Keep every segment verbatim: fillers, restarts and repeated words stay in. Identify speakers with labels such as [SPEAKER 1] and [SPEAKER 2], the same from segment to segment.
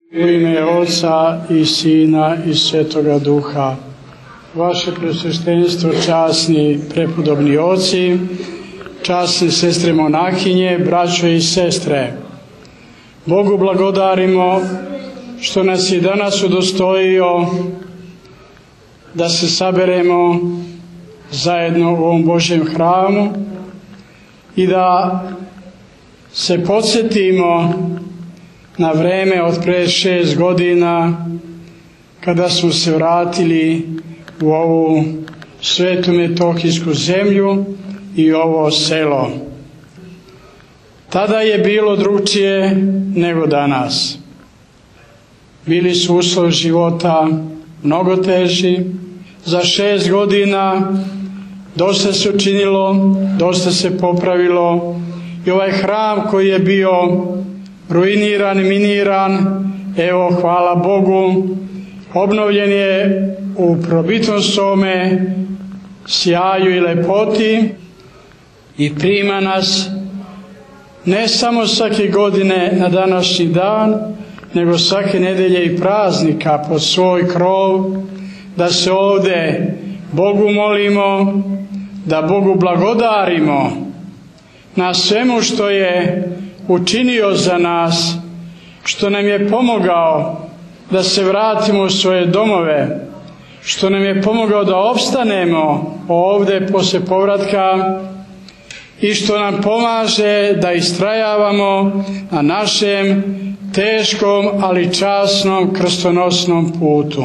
[SPEAKER 1] U ime Oca i Sina i Svetoga Duha. Vaše Presveštenstvo, časni prepodobni oci, časne sestre monahinje, braćo i sestre, Bogu blagodarimo što nas je danas udostojio da se saberemo zajedno u ovom Božjem hramu i da se podsjetimo na vreme od pre šest godina kada smo se vratili u ovu svetu metohijsku zemlju i ovo selo. Tada je bilo drugčije nego danas. Bili su uslovi života mnogo teži. Za šest godina dosta se učinilo, dosta se popravilo i ovaj hram koji je bio ruiniran, miniran, evo hvala Bogu, obnovljen je u probitom svome sjaju i lepoti i prima nas ne samo svake godine na današnji dan, nego svake nedelje i praznika pod svoj krov, da se ovde Bogu molimo, da Bogu blagodarimo na svemu što je učinio za nas, što nam je pomogao da se vratimo u svoje domove, što nam je pomogao da opstanemo ovde posle povratka i što nam pomaže da istrajavamo na našem teškom, ali časnom krstonosnom putu.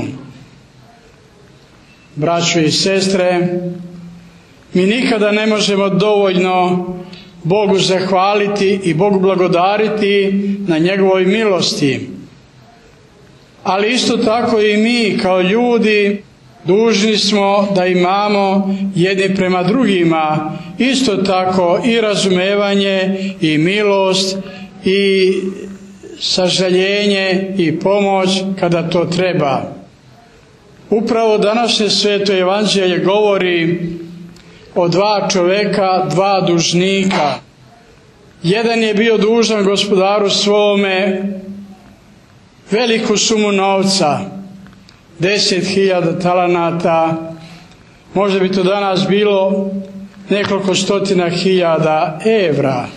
[SPEAKER 1] Braćo i sestre, mi nikada ne možemo dovoljno Bogu zahvaliti i Bogu blagodariti na njegovoj milosti. Ali isto tako i mi kao ljudi dužni smo da imamo jedni prema drugima isto tako i razumevanje i milost i sažaljenje i pomoć kada to treba. Upravo današnje sveto evanđelje govori o dva čoveka, dva dužnika. Jedan je bio dužan gospodaru svome veliku sumu novca, deset hiljada talanata, možda bi to danas bilo nekoliko stotina hiljada evra.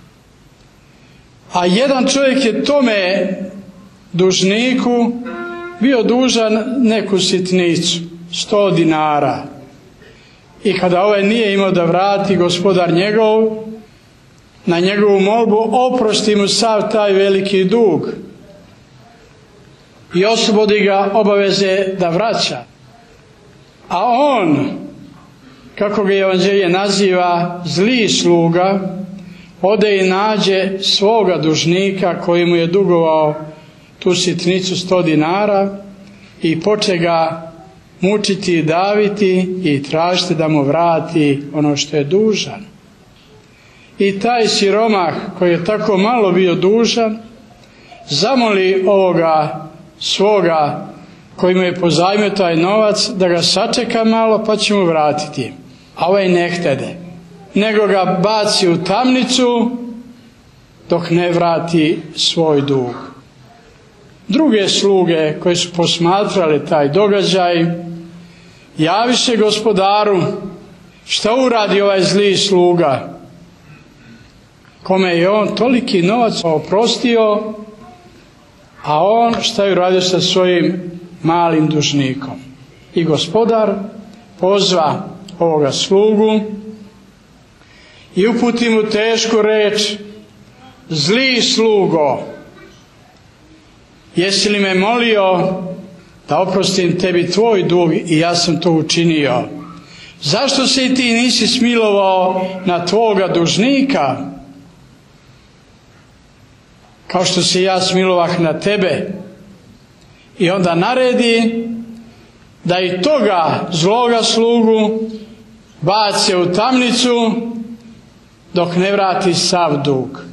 [SPEAKER 1] A jedan čovjek je tome dužniku bio dužan neku sitnicu, sto dinara. I kada ovaj nije imao da vrati, gospodar njegov, na njegovu molbu oprosti mu sav taj veliki dug i oslobodi ga obaveze da vraća. A on, kako ga evanđelje naziva, zli sluga, ode i nađe svoga dužnika koji mu je dugovao tu sitnicu sto dinara i poče ga mučiti i daviti i tražiti da mu vrati ono što je dužan. I taj siromah koji je tako malo bio dužan zamoli ovoga svoga koji mu je pozajmio taj novac da ga sačeka malo pa će mu vratiti. A ovaj ne htede, nego ga baci u tamnicu dok ne vrati svoj dug. Druge sluge koje su posmatrale taj događaj javiše gospodaru šta uradi ovaj zli sluga kome je on toliki novac oprostio, a on šta je uradio sa svojim malim dužnikom. I gospodar pozva ovoga slugu i uputi mu tešku reč: zli slugo, jesi li me molio da oprostim tebi tvoj dug i ja sam to učinio? Zašto se i ti nisi smilovao na tvoga dužnika kao što se ja smilovah na tebe? I onda naredi da i toga zloga slugu bace u tamnicu dok ne vrati sav dug.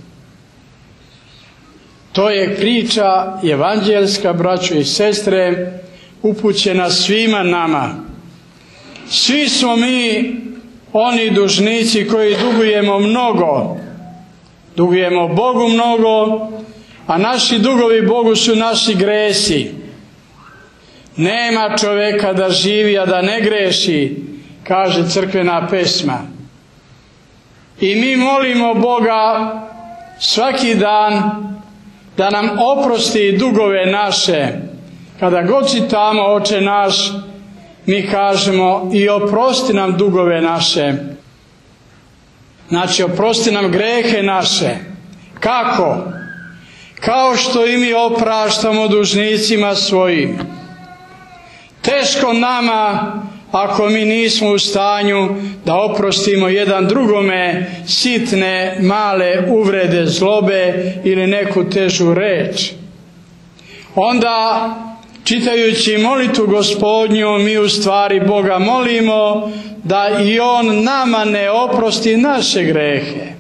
[SPEAKER 1] To je priča evanđelska, braćo i sestre, upućena svima nama. Svi smo mi oni dužnici koji dugujemo mnogo. Dugujemo Bogu mnogo, a naši dugovi Bogu su naši gresi. Nema čoveka da živi, a da ne greši, kaže crkvena pesma. I mi molimo Boga svaki dan da nam oprosti dugove naše. Kada god čitamo Oče naš, mi kažemo i oprosti nam dugove naše. Znači, oprosti nam grehe naše. Kako? Kao što i mi opraštamo dužnicima svojim. Teško nama ako mi nismo u stanju da oprostimo jedan drugome sitne, male uvrede, zlobe ili neku težu reč. Onda, čitajući molitvu Gospodnju, mi u stvari Boga molimo da i On nama ne oprosti naše grehe.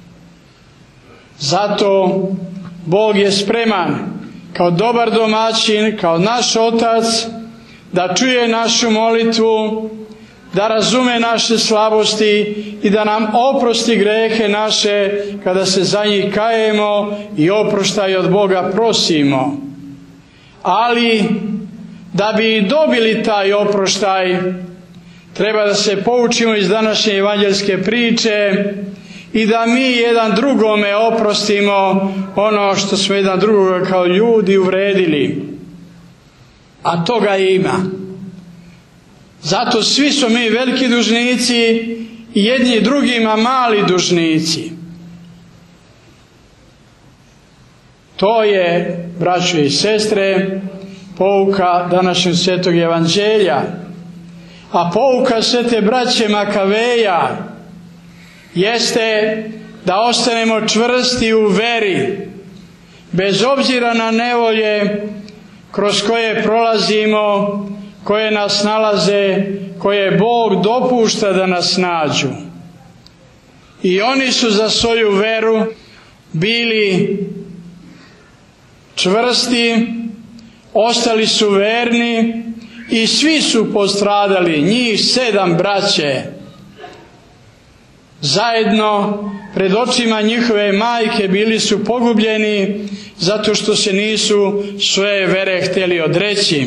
[SPEAKER 1] Zato Bog je spreman kao dobar domaćin, kao naš Otac, da čuje našu molitvu, da razume naše slabosti i da nam oprosti grehe naše kada se za njih kajemo i oproštaj od Boga prosimo. Ali da bi dobili taj oproštaj, treba da se poučimo iz današnje evanđelske priče i da mi jedan drugome oprostimo ono što smo jedan drugoga kao ljudi uvredili. A toga ima. Zato svi smo mi veliki dužnici i jedni drugima mali dužnici. To je, braćo i sestre, pouka današnjeg svetog evanđelja. A pouka svete braće Makaveja jeste da ostanemo čvrsti u veri, bez obzira na nevolje kroz koje prolazimo, koje nas nalaze, koje Bog dopušta da nas nađu. I oni su za svoju veru bili čvrsti, ostali su verni i svi su postradali, njih sedam braće. Zajedno pred očima njihove majke bili su pogubljeni zato što se nisu svoje vere htjeli odreći.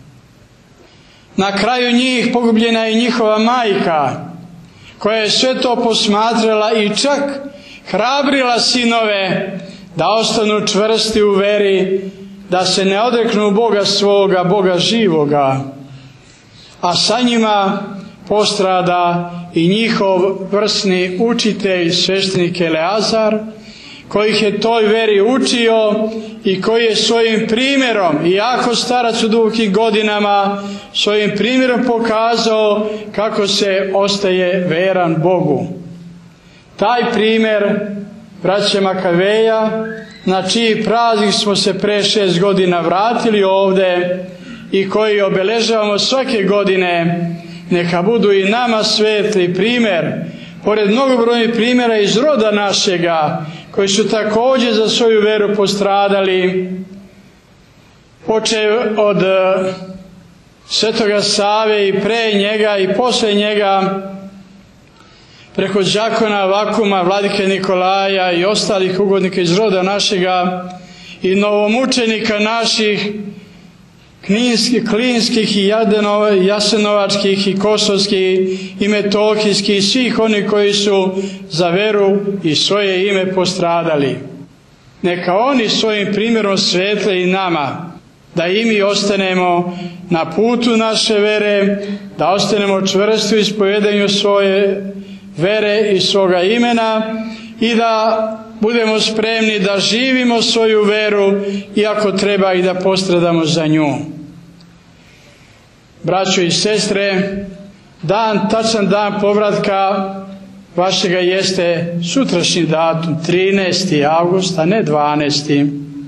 [SPEAKER 1] Na kraju njih pogubljena je njihova majka, koja je sve to posmatrala i čak hrabrila sinove da ostanu čvrsti u veri, da se ne odreknu Boga svoga, Boga živoga. A sa njima postrada i njihov vrsni učitelj, sveštenik Eleazar, koji ih je toj veri učio i koji je svojim primjerom, iako starac u dubokim godinama, svojim primjerom pokazao kako se ostaje veran Bogu. Taj primjer braće Makaveja, na čiji praznik smo se pre šest godina vratili ovde i koji obeležavamo svake godine, neka budu i nama svetli primjer, pored mnogobrojnih primjera iz roda našega, koji su također za svoju veru postradali, počev od Svetoga Save i pre njega i posle njega, preko đakona Vakuma, vladike Nikolaja i ostalih ugodnika iz roda našega i novomučenika naših, Kninskih, Klinskih i Jasenovačkih i Kosovskih i Metohijskih i svih onih koji su za veru i svoje ime postradali. Neka oni svojim primjerom svetle i nama, da i mi ostanemo na putu naše vere, da ostanemo čvrsti u ispovedanju svoje vere i svoga imena i da budemo spremni da živimo svoju veru, iako treba i da postradamo za nju. Braćo i sestre, dan, tačan dan povratka vašega jeste sutrašnji datum, trinaesti avgust, a ne dvanaesti.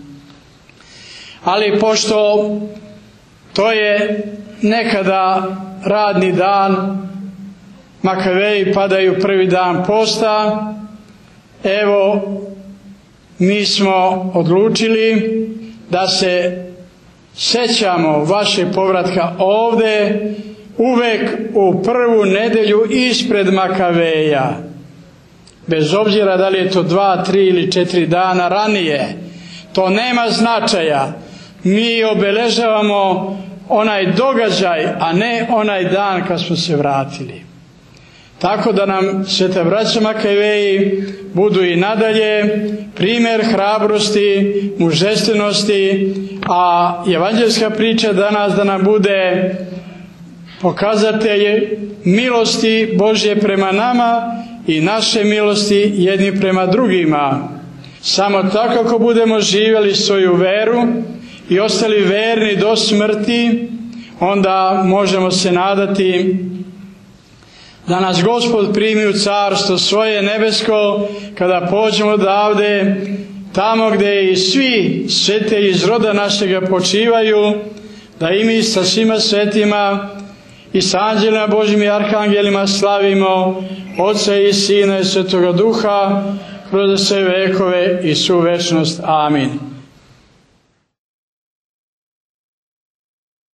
[SPEAKER 1] Ali pošto to je nekada radni dan, Makaveji padaju prvi dan posta, evo, mi smo odlučili da se sećamo vašeg povratka ovde uvek u prvu nedelju ispred Makaveja. Bez obzira da li je to dva, tri ili četiri dana ranije. To nema značaja. Mi obeležavamo onaj događaj, a ne onaj dan kad smo se vratili. Tako da nam sveta braća Makaveji budu i nadalje primjer hrabrosti, mužestvenosti, a evanđelska priča danas da nam bude pokazatelj milosti Božje prema nama i naše milosti jedni prema drugima. Samo tako ako budemo živjeli svoju veru i ostali verni do smrti, onda možemo se nadati da nas Gospod primi u carstvo svoje nebesko, kada pođemo odavde, tamo gdje i svi svete iz roda našega počivaju, da i mi sa svima svetima i s anđelima Božjim i arhangelima slavimo Otca i Sina i Svetoga Duha kroz sve vekove i svu večnost. Amin.